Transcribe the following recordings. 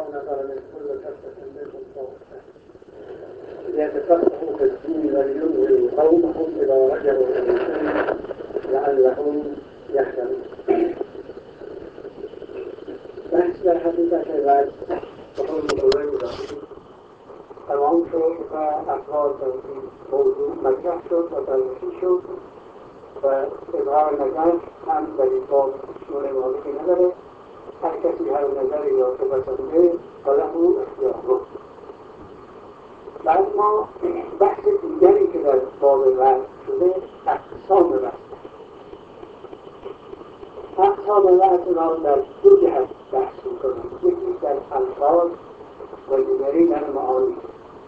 نظر من كل كفة منهم طائفة ليتفقهوا في الدين ولينذروا قومهم إذا رجعوا إليهم لعلهم يحذرون. بحث در حقیقت وجه بخور مطلعه بوده تمام شد و اخبار در این موضوع مطرح شد و بررسی شد و اظهار نظر هم در این باب شمول معالفی نداره. هر کسی هر نظری را که پسنده فله اختیار رو. و اما بحث دیگری که در باب وجه شده اقسام وجه. اقسام وجه را در دو جهت بحث می‌کنم. یکی در الفاظ و دیگری در معانی.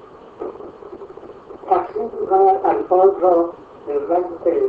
تقسیم می‌کند الفاظ را به وجه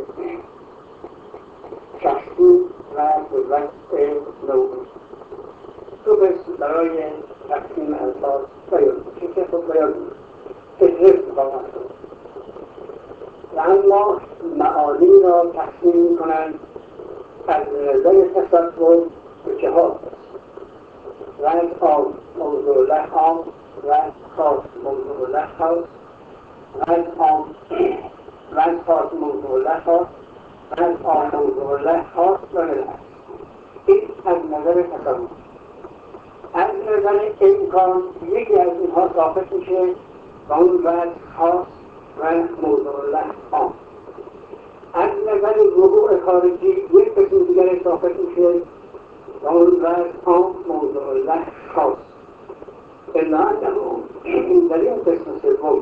شخصی و به وجه نوعی. دو قسم برای تقسیم الفاظ بیان که خود بیان فهرست خواهد شد. و اما معانی را تقسیم می‌کنند از نظر تصور به چهار وجه عام موضوع له عام، وجه خاص موضوع له خاص، وجه عام وجه خاص موضوع له خاص، وجه عام موضوع له خاص و بالعکس. این از نظر تصور. از نظر امکان یکی از اینها ثابت میشه و اون وجه خاص و موضوع له عام. از نظر وقوع خارجی یک قسم دیگر ثابت میشه و اون وجه عام موضوع له خاص. الا انه در این قسم سوم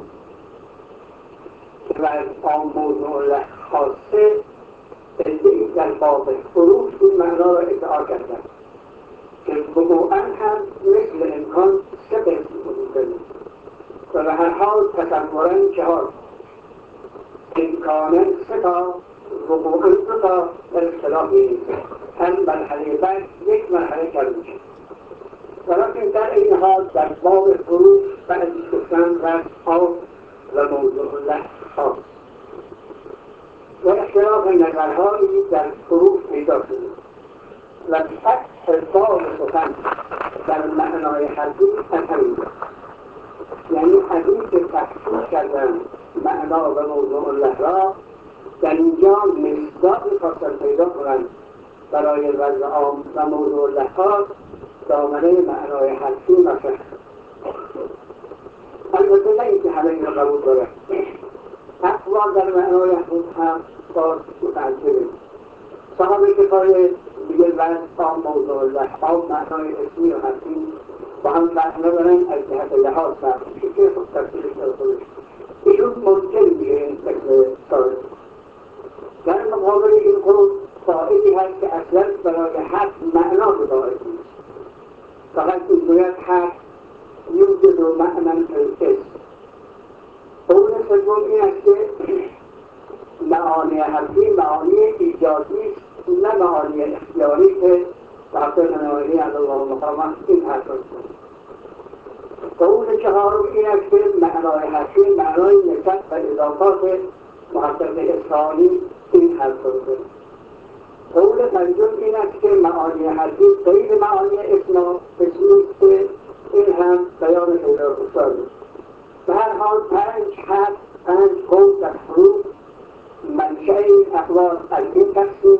وجه عام موضوع له خاصه ادعی در باب فروش این معنا را ادعا کردن که وقوعا هم مثل امکان سه قسم وجود دارد و به هر حال تصورا چهار امکانا سه تا وقوعا دو تا در اختلاف نیست. هم مرحله بعد یک مرحله کم میشه. ولیکن در این حال در باب فروش بعضی گفتن وجه عام و موضوع له خاص و اختلاف نظرهایی در فروش پیدا شده و فتح باب سخن در معنای حرفی از همین یعنی از این که تفسیر کردن معنا و موضوع له را در اینجا مصداقی خواستن پیدا کنند برای وجه عام و موضوع له خاص دامنه معنای حرفی مطرح. البته نه اینکه همه این را قبول دارد. اقوال در معنای حرفی هم باز متعجبه. صحابه کفایه میگه وجه عام موضوع له عام معنای اسمی و حرفی با هم فرق ندارن از جهت لحاظ فرق میشه که خود تفسیرش در خودش ایشون ممکن میشه این قسم ساده. در مقابل این قول قائلی هست که اصلا برای حرف معنا متعارف نیست. فقط میگوید حرف یوجد و معنی الاسم. قول سوم این است که معانی حرفی معانی ایجادی است نه معانی اختیاری که بحث مناوری از الله مقامه این حرف است. قول چهارم این است که معنای حرفی معنای نسبت و اضافات محقق اصحانی این حرف است. قول پنجم این است که معانی حرفی غیر معانی اسمی که این هم بیان پیدا افتاده. به هر حال پنج قول در فروش منشأ این اقوال از این تقسیم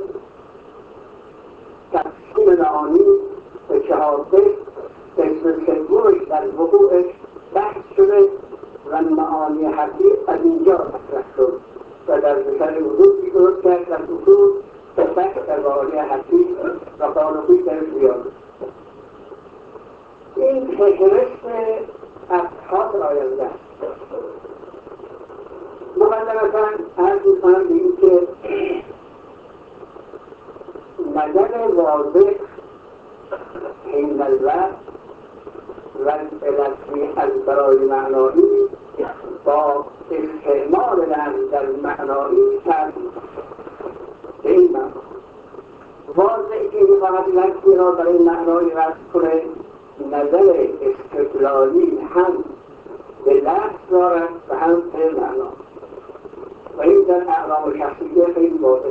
معانی به چهار قسم سومش در وقوعش بحث شده و معانی حرفی از اینجا مطرح شد و در بسر وجود درست کرد در اصول بحث در معانی حرفی و قانونی در زیاد. این فهرست ابحاث آینده است. مقدمتاً عرض می‌کنم به این که نظر واضح حین الوقت و التي از برای معنایی با استعمال لفظ در معنایی فرق به این معنی واضح که می‌خواهد لفظی را برای معنایی وصف کنه نظر استدلالی هم به لفظ دارد و هم به معنا و این در اعلام شخصیه خیلی واضح.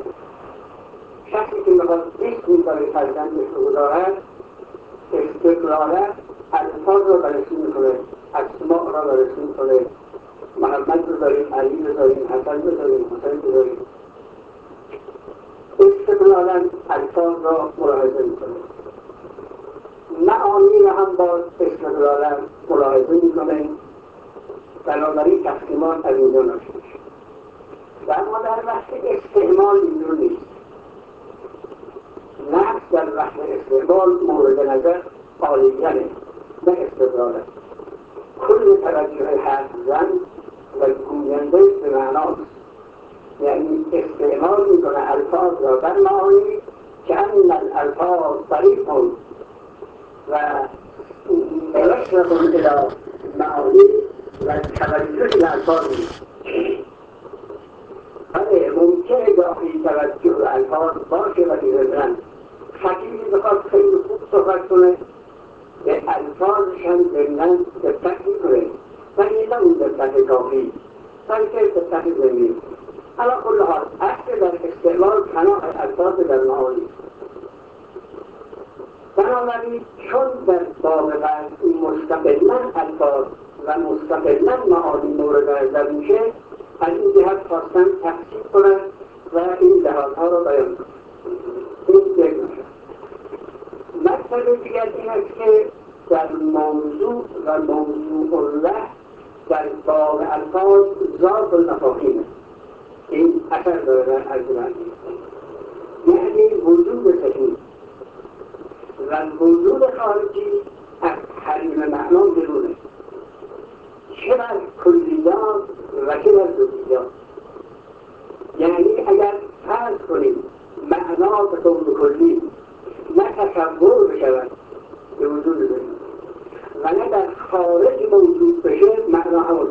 شخصی که می‌خواد اسمی برای فرزندش رو گذارد استدلالت الفاظ رو بررسی میکنه، اسماء را بررسی میکنه، محمد بذاریم، علی بذاریم، حسن بذاریم، حسین بذاریم. استقلالا الفاظ را ملاحظه میکنه، معانی را هم باز استقلالا ملاحظه میکنه. بنابراین تقسیمات از اینجا ناشی میشه. و اما در وقت استعمال اینجور نیست. نفس در وقت استعمال مورد نظر عالیانه نه استقلاله. کل توجه حرف زن و گوینده به معناست، یعنی استعمال میکنه الفاظ را بر معانی که ان الالفاظ طریق و رشد الى معانی و توجه الالفاظ نیست. بله ممکنه گاهی توجه الفاظ باشه و دیدن خطیبی بخواد خیلی خوب صحبت کنه به الفاظش هم ضمناً دقت میکنه ولی نه اون دقت کافی، بلکه دقت ضمنی. علی کل حال اصل در استعمال پناه الفاظ در معانی. بنابراین چون در باب مستقلاً الفاظ و مستقلاً معانی مورد نظر میشه، از این جهت خواستن تفصیل کنند و این لحاظها را بیان کنند. این یک نکته. مطلب دیگر این است که در موضوع و موضوع الله در باب الفاظ ذات المفاهیم این اثر داره در ارجمندی، یعنی وجود صحیح و وجود خارجی از حریم معنا برونه، چه بر کلیات و چه بر جزئیات. یعنی اگر فرض کنیم معنا به طور کلی نه تصور بشود به وجود بدید و نه در خارج موجود بشه، معنا همون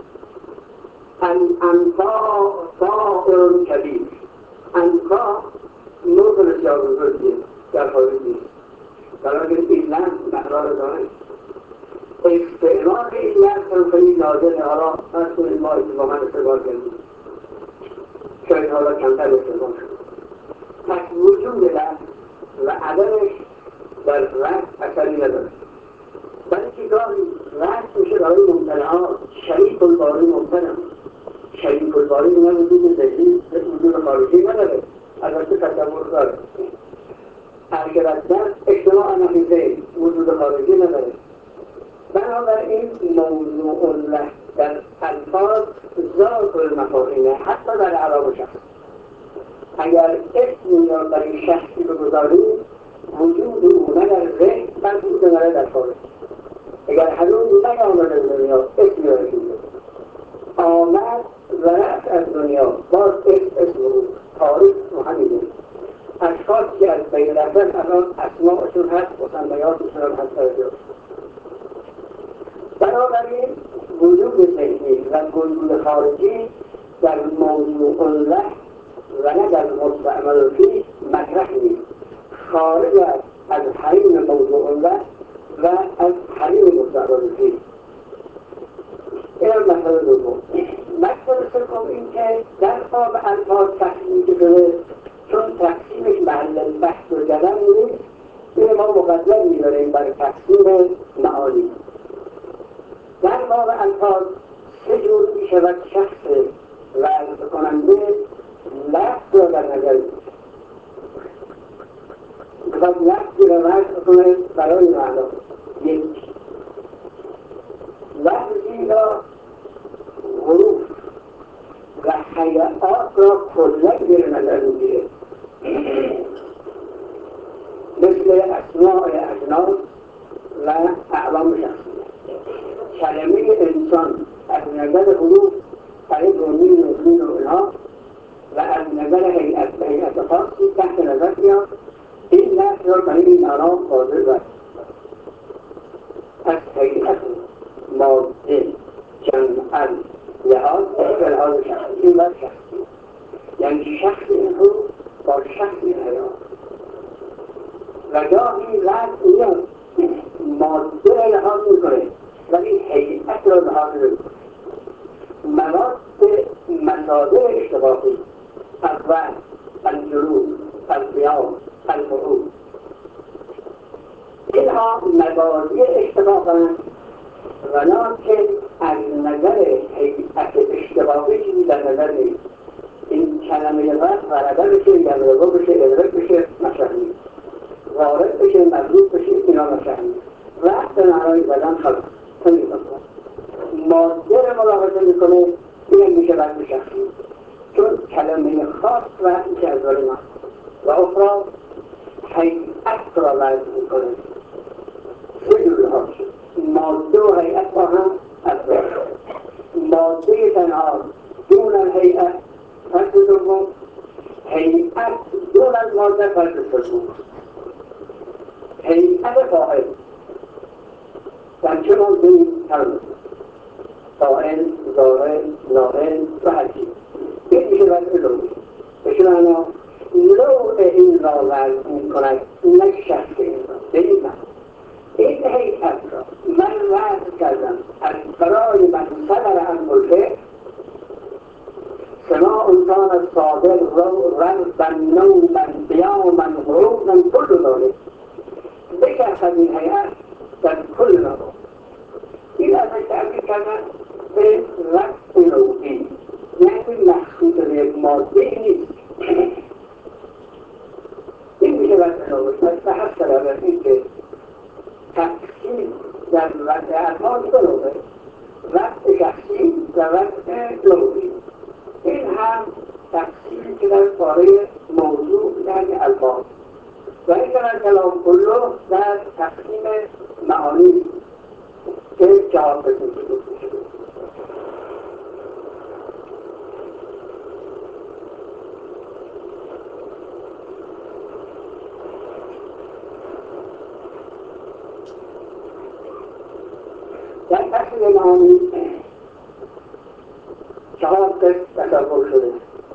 الانفاء طائر کبیر. انفاء نوع بسیار بزرگیه در خارج نیست، بنابراین این لفظ معنا رو داره. استعمال این لفظ هم خیلی نازله. حالا فرض کنید ما اتفاقا استعمال کردیم، شاید حالا کمتر استعمال شد. پس وجود لفظ و عدمش در رد اثری نداره، بلکه گاهی رد میشه برای ممتنعات. شریک الباری ممتنع، شریک الباری نه وجود ذهنی وجود خارجی نداره، البته تصور داره. در اجتماع نفیزه وجود خارجی نداره. بنابراین موضوع الله در الفاظ ذات المفاهیمه، حتی در اعراب شخص. اگر اسمی را برای شخصی بگذاریم وجود او نه در ذهن بلکه وجود در خارج. اگر هنوز نیامده به دنیا اسمی را رسیده، آمد و رفت از دنیا باز اسم او تاریخ و همینه. اشخاصی که از بین رفتن الان اسماءشون هست، مسمیاتشون هم هست درجا. بنابراین وجود ذهنی و وجود خارجی در موضوع الله و نه در مستعمل فیه مطرح نیست، خارج از حریم موضوع الله و از حریم مستعمل فیه. این هم مسئله دوم. مسئله سوم این که در باب الفاظ تقسیم شده، چون تقسیمش محل بحث و جدل نیست، این ما مقدم می‌داریم برای تقسیم معانی. در باب الفاظ سه جور می‌شود شخص وضع کننده لفظ را در نظر بگیرد. بخواد لفظی را وضع کنه برای معنا. یک، لفظی را حروف و حیات را کلا زیر نظر می‌گیره، مثل اسماء اجناس و اعلام شخصی. کلمه انسان از نظر حروف برای رومین و رومین و اینها و از نظر هیئت خاصی تحت نظر بیاد. این لفظ را برای این معنا واضح است. از هیئت ماده جمعاً لحاظ به لحاظ شخصی و شخصی، یعنی شخص این حروف با شخص این حیات. و گاهی لفظ میاد ماده را لحاظ میکنه ولی هیئت را لحاظ میکنه. مواد مصادر اشتباهی، اول الجلود، القیام، القعود. اینها مبادی اشتباهند ولکن از نظر هیئت اشتباهی چیزی در نظر نیست. این کلمه وقت غلبه بشه، یمرگو بشه، ادرک بشه، مشهد نیست. وارد بشه، مضبوط بشه، اینا مشهد نیست. وقت به معنای زدن خلاص تنگی کنم مادر ملاحظه میکنه این میشه وقت شخصی، چون کلمه خاص وقتی که از داره ما و اخرى هیئت را وضع میکنه. سه جور ها ماده و هیئت با هم از داره. ماده تنها دون الهیئت فرد دوم، هیئت دون از ماده فرد سوم. هیئت فاعل در چه ماده این ترمز فاعل، ضارع، نائل و حدی این میشه وضع لوحی. بشه معنا لوح این را وضع میکند نه شخص این را. به این معنی این هیئت را من وضع کردم از برای من صدر عن الفعل سماع انسان الصادق رغبا نوما قیاما غروبا كل ذلك بچرخد این هیئت در کل نوع. این ازش تعبیر کردن به وقت نوعی، یعنی مخصوص به یک ماده نیست. این میشه وقت نوعی. به حد سلامت این که تقسیم در وقت الفاظ دو نوعه، وقت شخصی و وقت نوعی. این هم تقسیمی که در پاره موضوع یعنی الفاظ و این در کلام کلو در تقسیم معانی که جواب بسید شده. در تقسیم معانی 4 قسم تصور شده.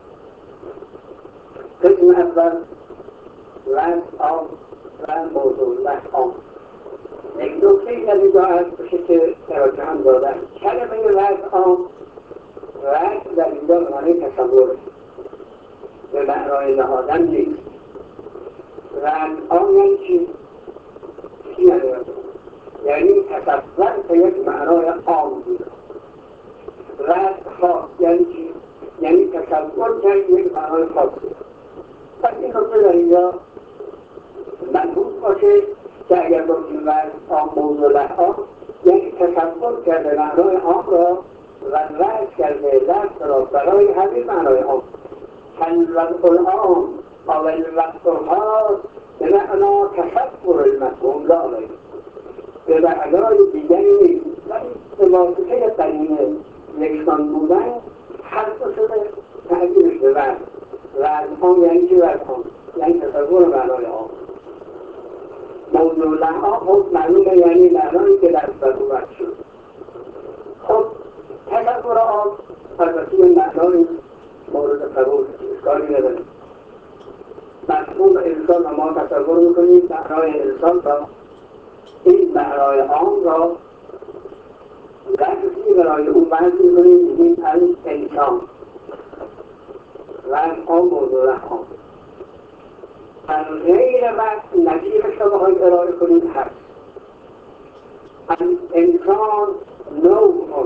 قسم اول رنگ آب و موضوع لحام. یک نکته در اینجا هست بشه که توجه هم دادن. کلمه رنگ آب، رنگ در اینجا به معنی تصور به معنای نهادن نیست. رنگ آب یعنی چی؟ یعنی تصور به یک معنای عام بود. رنگ خاص یعنی چی؟ یعنی تصور کرد یک معنای خاصی. پس این نکته در اینجا منحوظ باشه که اگر گفتیم رنگ آم موضوع لحام یعنی تصور کرده معنای آم را و رنگ کرده لفظ را برای همین معنای آم. الوضع العام او الوضع الخاص به معنا تصور المفهوم لا غیر، به معنای دیگری نیست. ولی به واسطه قرینه یکسان بودن حذف شده تعبیرش به رنگ. رنگ آم یعنی چی؟ رنگ آم یعنی تصور معنای آم. موضوع لحام خود معلومه یعنی معنایی که در ضرورت شد. خب تصور آم البته معنای مورد قبول اشکالی نداریم. مفهوم انسان و ما تصور میکنیم معنای انسان را، این معنای عام را لفظی برای او وضع میکنیم میگیم الانسان. رنگ عام موضوع لحام غیر وقت نظیرش را بخواهیم ارائه کنیم هست. الانسان نوع،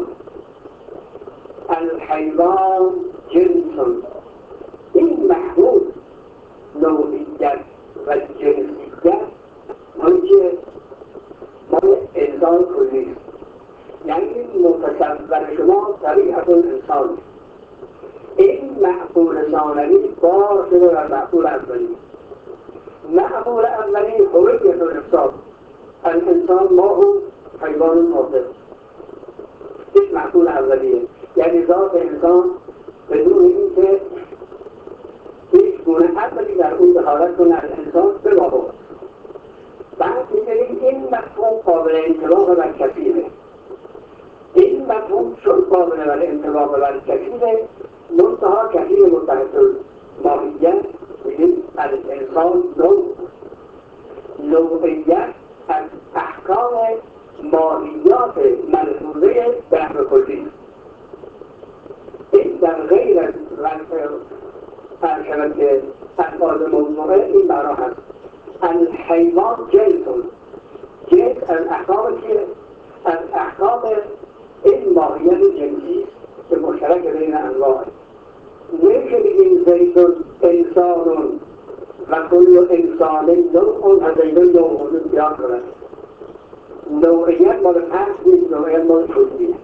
الحیوان جنس. این محدود نوعیت و جنسیت آنچه مال انسان کلی است. یعنی متصور شما طبیعت انسان این معقول ثانوی بار شده و معقول اولی. معقول اولی هویت الانسان، الانسان ما هم حیوان ناطق. این معقول اولیه، یعنی ذات انسان بدون اینکه هیچ گونه عقلی در اون دخالت کنه از انسان به ما بود. بعد می‌بینیم این مفهوم قابل انطباق بر کثیره. این مفهوم چون قابل بر انطباق بر کثیره منتها کثیر متحد ماهیت میگیم الانسان نوعیت از احکام ماهیات ملحوظه بحر کلی. این در غیر از فرشبت که الفاظ موضوعه این معنا هست. الحیوان جنس، جنس از احکام که از احکام این ماهیت جنسی که مشترک بین انواع نمیشه بگیم زیدون انسانون و کل انسان نوع و زیدون نوعون بیان کنند. نوعیت مال پس نیست، نوعیت مال کلی.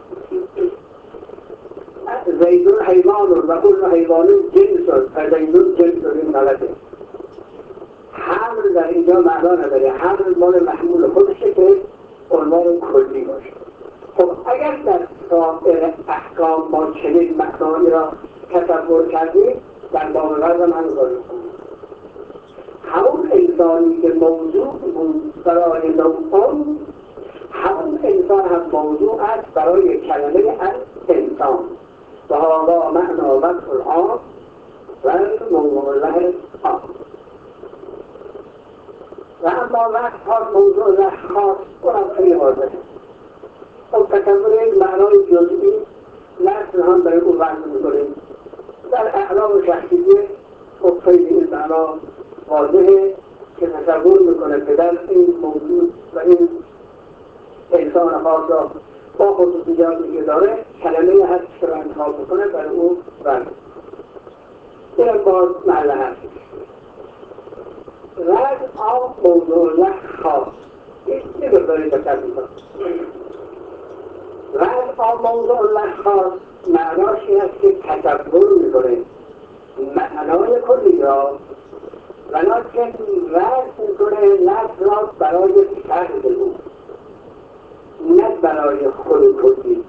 زیدون حیوانون و کل حیوانون جنسون و زیدون جنسون این غلطه. حمل در اینجا معنا نداره، حمل مال محمول خودشه که عنوان کلی باشه. خب اگر در سایر احکام ما چنین معنایی را تصور کردیم در باب وزن هم داریم همون انسانی که موضوع بود برای نوعان همون انسان هم موضوع است برای کلمه انسان و هذا معنا وصف العام و موضوع له عام و اما وقت خاص موضوع له خاص اونم خیلی واضحه. خب تصور این معنای جزئی لفظ هم برای اون وضع میکنیم در اعلام شخصیه. خب خیلی این معنا واضحه که تصور میکنه که در این موضوع و این انسان خاص را با خصوصیاتی که داره کلمه هست که را انتخاب میکنه برای اون وضع. این باز محل هست رد آن موضوع له خاص این برداری دقت میکنه. رد آن موضوع له خاص معناش این است که تصور میکنه معنای کلی را ولیکن رد میکنه لفظ را برای فرد او نه برای خود کلی.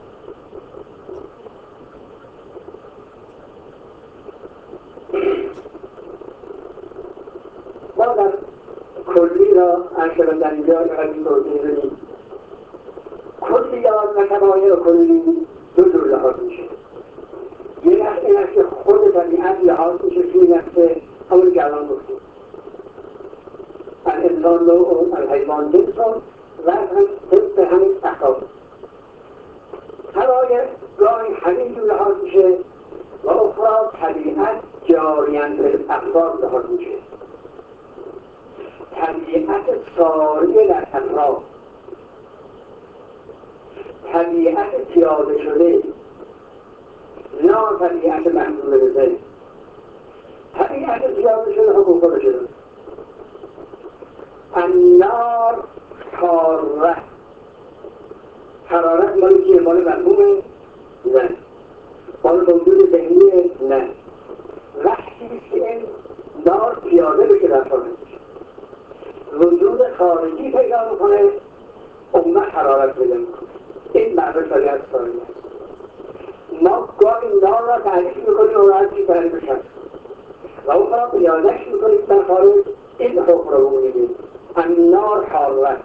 ما در کلی را انشاءالله در اینجا یکی توضیح بدیم. کلیات و کبایر کلی دو جور لحاظ میشه. یک این است که خود طبیعت لحاظ میشه که این است که همون که الان گفتیم الانسان نوع الحیوان جنسون و هم طبق همین احکام. کبایر گاهی همین جور لحاظ میشه و اخرى طبیعت جاریان به افراد لحاظ میشه. طبیعت ساریه در افراد طبیعت پیاده شده نه طبیعت محدود بزنی. طبیعت پیاده شده حکم خود شده النار حاره حرارت مالی که مال مفهومه؟ نه. مال موجود ذهنیه؟ نه. وقتی که این نار پیاده بشه در خانه وجود خارجی پیدا میکنه اون حرارت پیدا میکنه. این معنی طبیعت ساریه است. ما گاهی نار را تعریف میکنیم و هرچی تعریفش هست و اون را پیادهش میکنیم در خارج این حکم را بگیریم النار حاره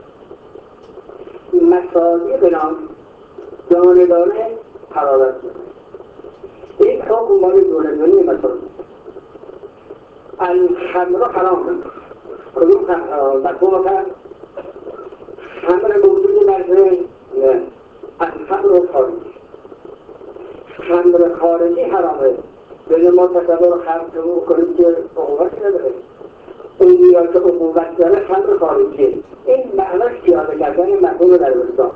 مساجی بنام دانه دانه حرارت میکنه. این حکم مالی دونه دونه مساجی الخمر حرام نمید کدوم مفهوم کرد؟ خمر موجود در ذهن؟ نه. الخمر خارجی خمر خارجی حرامه. بگه ما تصور خمر کنیم که عقوبت نداره. این یا که عقوبت داره خمر خارجیه. این معناش پیاده کردن مفهوم در وسطا.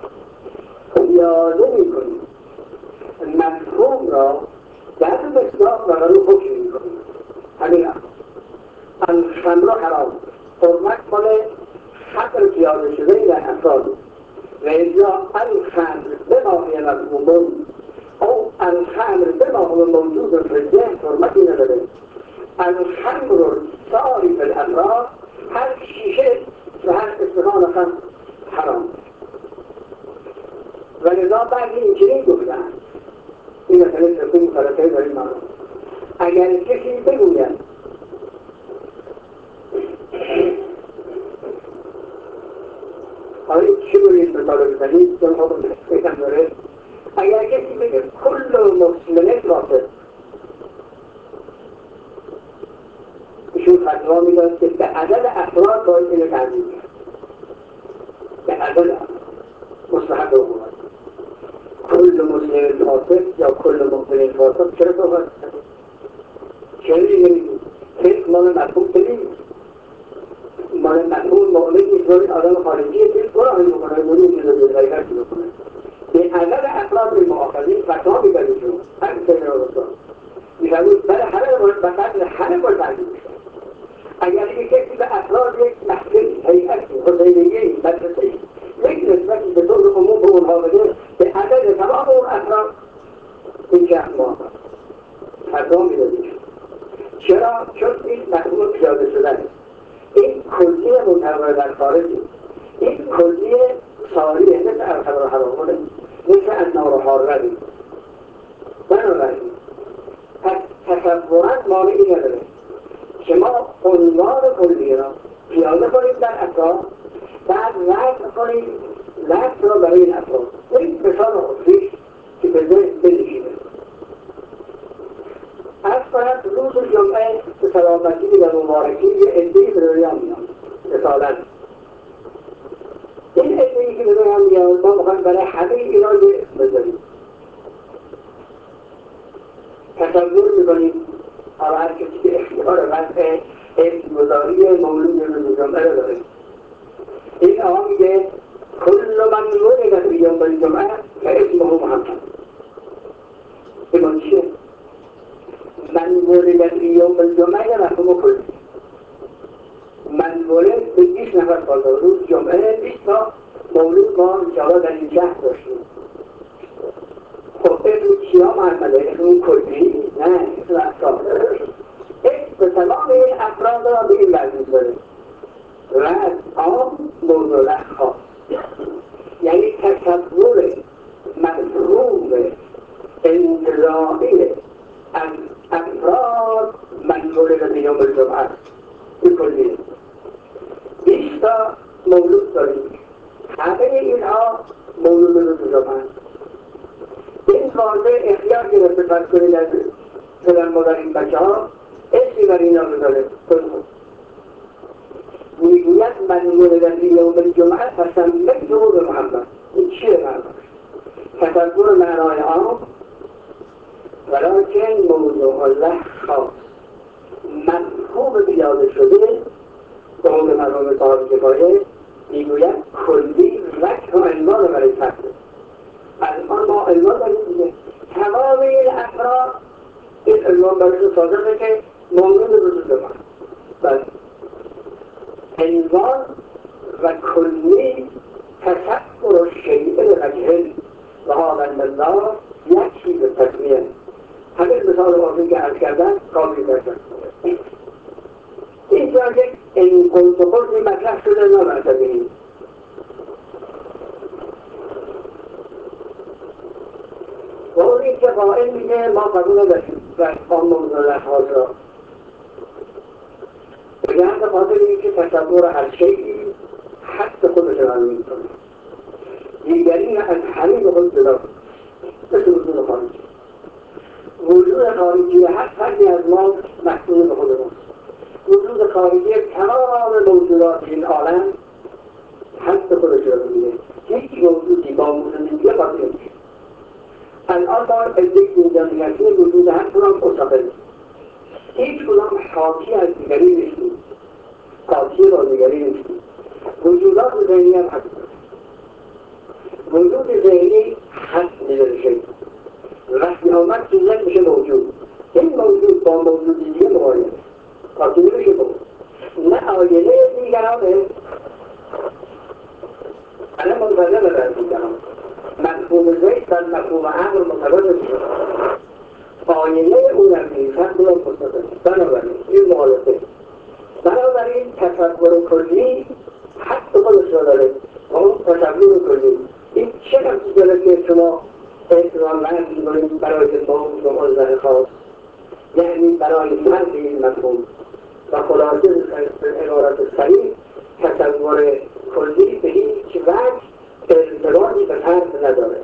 پیاده میکنیم مفهوم را در وسطا و رو حکم میکنیم. همین الخمر حرام حرمت مال خمر پیاده شده در افراد و اینجا الخمر بماهی مفهوم او الخمر بماهی موجود في الذهن حرمتی نداره. الخمر ساری في الافراد هر شیشه و هر استخان خمر حرام و لذا بعضی این چنین گفتن این مثلا تقیم فرقه در این معنی اگر کسی بگوید حالا چی بودید به طالب زنید چون حکم بکن داره اگر کسی بگه کل مسلمه کافر ایشون فتوا میداد که به عدد افراد باید اینو تعمیم به عدد مصلحت رو بود کل مسلمه کافر یا کل مسلمه کافر چرا صحبت چرا نمیدید؟ کس مال مفهوم تلیم مال مفهوم مؤمن نیست ولی آدم خارجی که گناهی بکنه ظلم چیز رو غیبتی بکنه به عدد افراد المؤاخذین فتوا میدادیشون همین سیدنا رسول میفرمود برای همه باید تعلیم بشه. اگر یک کسی به افراد یک محفلی هیئتی حسینیه‌ای مدرسه‌ای یک نسبتی به طور عموم به اونها بده به عدد تمام اون افراد این شخص موافق فتوا میدادیشون. چرا؟ چون این مفهوم پیاده شده است. این کلیه منتظر در خارجی، این کلیه ساریه مثل الخبر حرامونه، مثل النار حاربی. بنابراین پس تصورا مانعی نداره که ما عنوان کلیه را پیاده کنیم در افراد، بعد لفظ کنیم لفظ را برای این افراد. این مثال خودریش که به ذهن بنشینه. از کنم روز جمعه به سلامتی و مبارکی یه عده‌ای به دنیا میان مثالا این عده‌ای که به دنیا میان ما میخوایم برای همه اینا یه اسم بذاریم. تصور میکنیم حالا هر کسی که اختیار وضع اسمگذاری مولود روز جمعه رو داره. این آقا میگه کل من ولد فی یوم الجمعه فاسمه محمد. این چیه؟ من ولد فی یوم الجمعه مفهوم کلی. من ولد به 20 نفر سال روز جمعه 20 تا مولود ما انشاءالله در این شهر داشتیم. خب اسم چیا محمده؟ اسم کلی؟ نه اسم افراد. اسم تمام این افراد را به این وضعی داره. رد عام موضوع خاص. یعنی تصور مفهوم انتظاعی از افراد من ولد فی یوم الجمعه این کلیه. 20 تا مولود داریم. همه اینها مولود روز جمعه. این واضح اختیار گرفته فرض کنید از پدر مادر این بچه ها اسمی بر اینا بذاره. میگوید من ولد فی یوم الجمعه فسمیته به محمد. این چیه معناش؟ تصور معنای عام ولیکن موضوع الله خاص. مفهوم پیاده شده به قول مرحوم صاحب کفایه میگوید کلی رکن و عنوان برای فصل. الان ما عنوان داریم دیگه تمام این افراد این عنوان برای صادقه که مولود روز جمعه. بله عنوان و کلی تصور شیء رجل و آمن الله یک چیز تسمیه. همین مثال واضحی که عرض کردن کافی داشتن. اینجا یک این قلت و قلت مطرح شده نامعتبرین. و اون این که قائل میگه ما قبول نداشتیم و احکام موضوع لحاظ را بگرد خاطر این که تصور هر شیعی حد خودش را میکنه دیگری از همین خود جدا مثل وجود خارجی. وجود خارجی هر فردی از ما محصول به خود ماست. وجود خارجی تمام موجودات این عالم حد خودش را میگیره. هیچ موجودی با موجودی قاطی نمیشه. الان ما ادعای اینجا نگرسیم وجود هر کدام مستقل. هیچ کدام حاکی از دیگری نیستیم. قاطی با دیگری نیستیم. وجودات ذهنی هم هست. وجود ذهنی حد میداره شید. وقتی آمد چیزت میشه موجود. این موجود با موجود دیگه مقایه. قاطی نمیشه بود. نه آینه دیگرانه. الان منتظر در دیگران. مفهوم زید در مفهوم امر متوجه شد. آینه اونم نیستن بلا مستقل. بنابراین این مغالطه. بنابراین تصور کلی حد خودش را داره. تصور کلی این چه نفسی داره که شما احترام رنگ می‌کنید برای موضوع و موضوع خاص، یعنی برای فرق این مفهوم و خلاصه عبارت صریح تصور کلی به هیچ وجه ارتباطی به فرد نداره.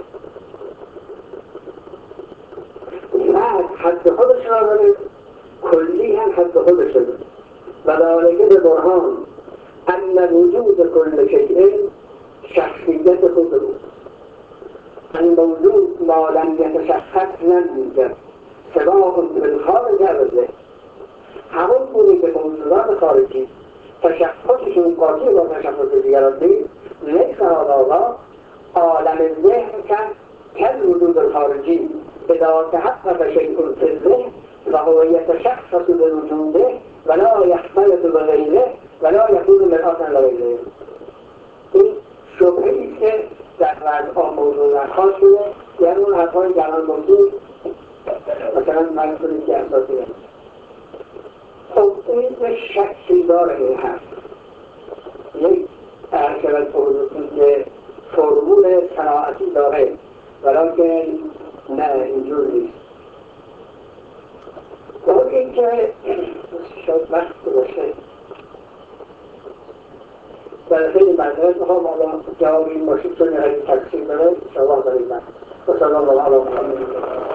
فرد حد خودش را داره، کلی هم حد خودش داره. و ذالک به برهان ان وجود کل شیء شخصیت خود روست. الموجود ما لم یتشخص لم یوجد سواء بالخارج او الذهن. همون گونه که موجودات خارجی تشخصشون قاطی با تشخص دیگران نیست، لیس هذا آقا عالم ذهن کل وجود الخارجی اذا تحقق شیء فی الذهن فهو يتشخص بوجوده ولا يختلط بغیره ولا يكون مرآة لغیره. این شبهه‌ای که در وضع موضوع خاص شده، یعنی اون حرفایی که الان گفتیم مثلا من کنید که اساسی هست. خب این یک شکلی داره این حرف، یک ارشبت پروژوسی که فرمول صناعتی داره، ولیکن نه اینجور نیست. خب این که شاید وقت باشه در خیلی مدرس میخوام حالا جواب این باشید چون یه تقسیم داره شما دارید من و سلام الله علیه